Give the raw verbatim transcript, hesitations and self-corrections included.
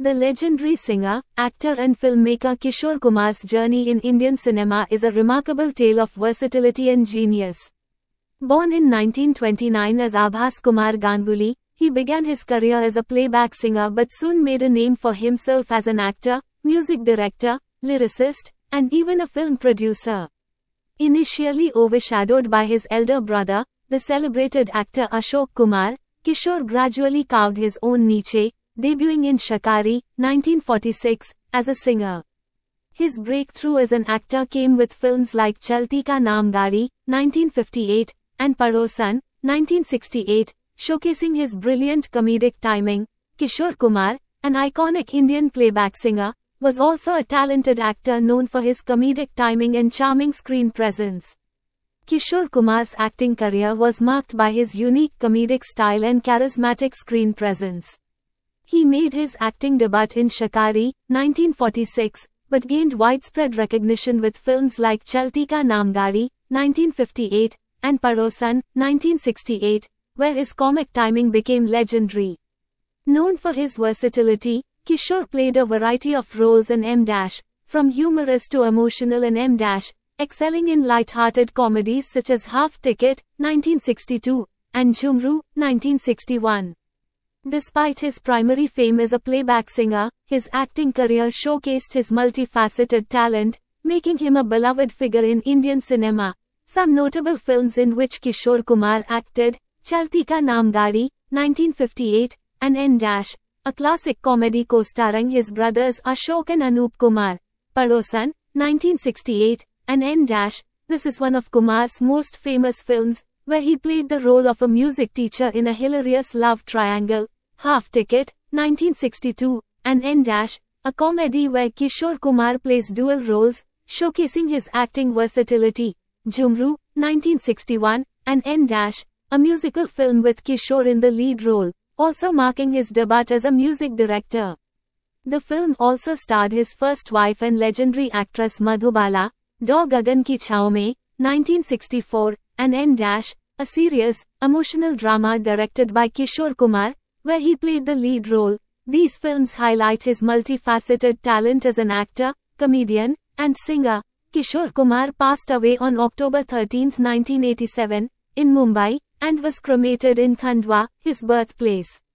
The legendary singer, actor and filmmaker Kishore Kumar's journey in Indian cinema is a remarkable tale of versatility and genius. Born in nineteen twenty-nine as Abhas Kumar Ganguly, he began his career as a playback singer but soon made a name for himself as an actor, music director, lyricist, and even a film producer. Initially overshadowed by his elder brother, the celebrated actor Ashok Kumar, Kishore gradually carved his own niche, debuting in Shakari, nineteen forty-six, as a singer. His breakthrough as an actor came with films like Chalti Ka Naam Gaadi, nineteen fifty-eight, and Padosan, nineteen sixty-eight, showcasing his brilliant comedic timing. Kishore Kumar, an iconic Indian playback singer, was also a talented actor known for his comedic timing and charming screen presence. Kishore Kumar's acting career was marked by his unique comedic style and charismatic screen presence. He made his acting debut in Shakari, nineteen forty-six, but gained widespread recognition with films like Chalti Ka Naam Gaadi, nineteen fifty-eight, and Padosan, nineteen sixty-eight, where his comic timing became legendary. Known for his versatility, Kishore played a variety of roles in M-, from humorous to emotional in M-, excelling in light-hearted comedies such as Half Ticket, nineteen sixty-two, and Jhumru, nineteen sixty-one. Despite his primary fame as a playback singer, his acting career showcased his multifaceted talent, making him a beloved figure in Indian cinema. Some notable films in which Kishore Kumar acted: Chalti Ka Naam Gaadi, nineteen fifty-eight, and N-, a classic comedy co-starring his brothers Ashok and Anup Kumar; Padosan, nineteen sixty-eight, and N-. This is one of Kumar's most famous films, where he played the role of a music teacher in a hilarious love triangle. Half Ticket, nineteen sixty-two, and N-, a comedy where Kishore Kumar plays dual roles, showcasing his acting versatility. Jhumru, nineteen sixty-one, and N-, a musical film with Kishore in the lead role, also marking his debut as a music director. The film also starred his first wife and legendary actress Madhubala, Do Gagan Ki Chhaav Mein, nineteen sixty-four, and N-, a serious, emotional drama directed by Kishore Kumar, where he played the lead role. These films highlight his multifaceted talent as an actor, comedian, and singer. Kishore Kumar passed away on October thirteenth, nineteen eighty-seven, in Mumbai, and was cremated in Khandwa, his birthplace.